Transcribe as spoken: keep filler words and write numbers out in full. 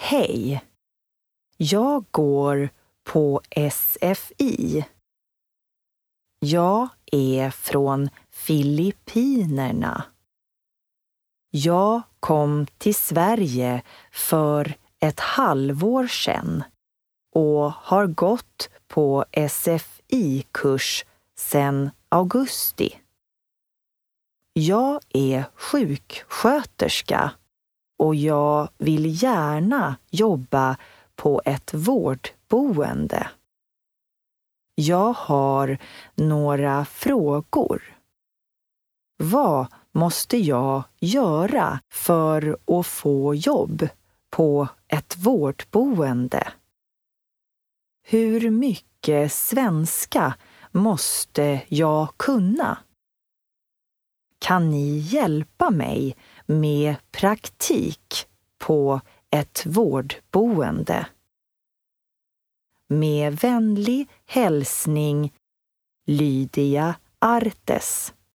Hej, jag går på S F I. Jag är från Filippinerna. Jag kom till Sverige för ett halvår sedan och har gått på S F I-kurs sedan augusti. Jag är sjuksköterska och jag vill gärna jobba på ett vårdboende. Jag har några frågor. Vad måste jag göra för att få jobb på ett vårdboende? Hur mycket svenska måste jag kunna? Kan ni hjälpa mig med praktik på ett vårdboende? Med vänlig hälsning, Lydia Artes.